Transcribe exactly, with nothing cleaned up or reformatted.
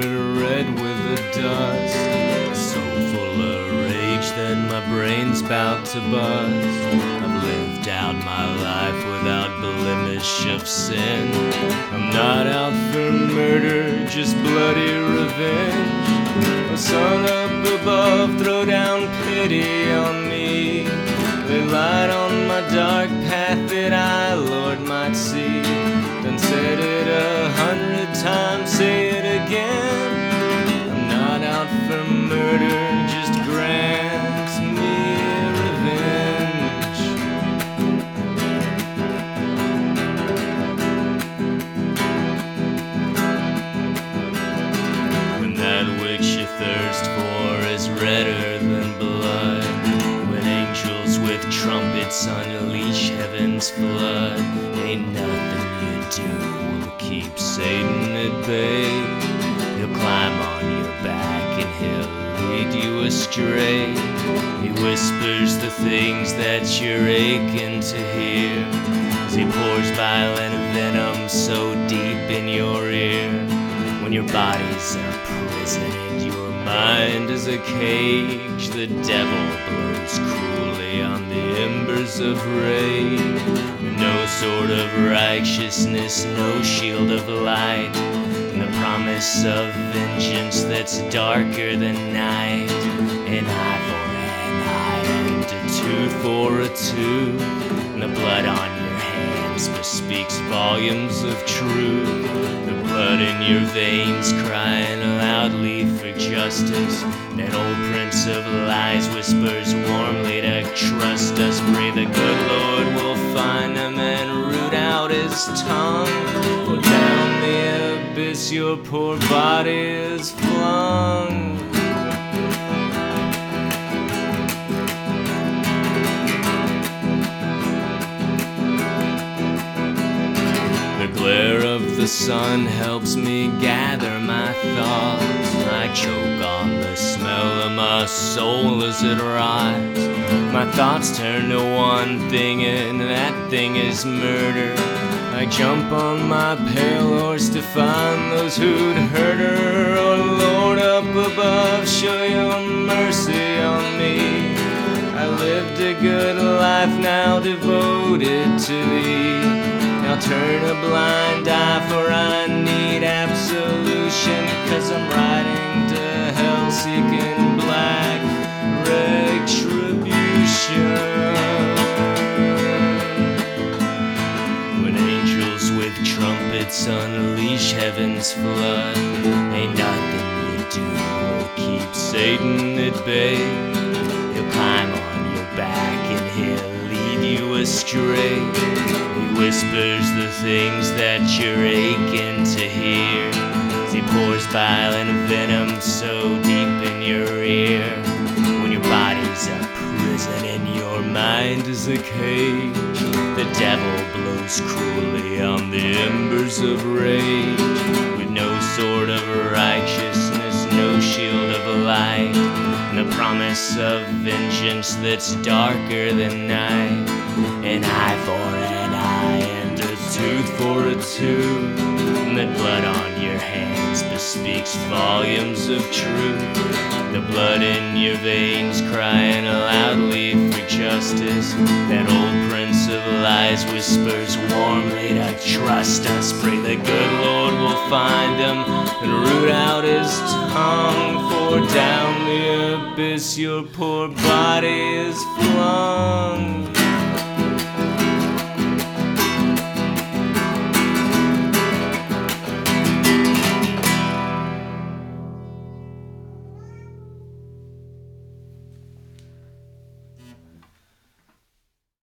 covered red with the dust. So full of rage that my brain's about to bust. I've lived out my life without blemish of sin. I'm not out for murder, just bloody revenge. Oh, sun up above, throw down pity on me. Lay light on my dark path that I, Lord, might see. Done said it a hundred times, say it again. I'm not out for murder, just grant me revenge. When that which you thirst for is redder than blood, when angels with trumpets unleash heaven's flood, ain't nothing you do will keep Satan at bay. He'll climb on your back and he'll lead you astray. He whispers the things that you're aching to hear, as he pours violent venom so deep in your ear. When your body's a prison and your mind is a cage, the devil blows cruelly on the embers of rage. No sword of righteousness, no shield of light, and the promise of vengeance that's darker than night. An eye for an eye and a tooth for a tooth, and the blood on your hands bespeaks volumes of truth. The blood in your veins crying loudly for justice. That old prince of lies whispers warmly to trust us. Pray the good Lord will find him and root out his tongue. For down the abyss your poor body is flung. The glare of the sun helps me gather my thoughts. I choke on the smell of my soul as it rots. My thoughts turn to one thing, and that thing is murder. I jump on my pale horse to find those who'd hurt her. Oh Lord up above, show your mercy on me. I lived a good life, now devoted to thee. Now turn a blind eye, for I need absolution, 'cause I'm riding to hell seeking black retribution. When angels with trumpets unleash heaven's flood, ain't nothing you do will keep Satan at bay. He'll climb on your back and he'll lead you astray. He whispers the things that you're aching to hear, as he pours violent venom so deep in your ear. When your body's a prison and your mind is a cage, the devil blows cruelly on the embers of rage. With no sword of righteousness, no shield of light, and the promise of vengeance that's darker than night. An eye for an eye and a tooth for a tooth, and the blood on your hands bespeaks volumes of truth. The blood in your veins crying loudly for justice. That old prince of lies whispers warmly to trust us. Pray the good Lord will find him and root out his tongue. For down the abyss your poor body is flung.